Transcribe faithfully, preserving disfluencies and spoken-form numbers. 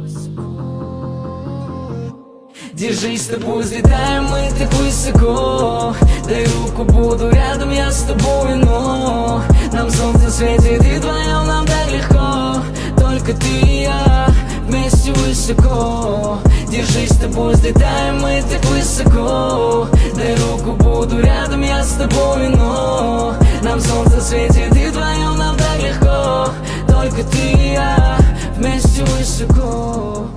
Держись, с тобой взлетаем мы так высоко. Дай руку, буду рядом я с тобой, но нам солнце светит и вдвоем нам так легко. Только ты и я вместе высоко. Держись, с тобой взлетаем мы так высоко. Дай руку, буду рядом я с тобой, но нам солнце светит и вдвоем нам так легко. Только ты и я вместе высоко.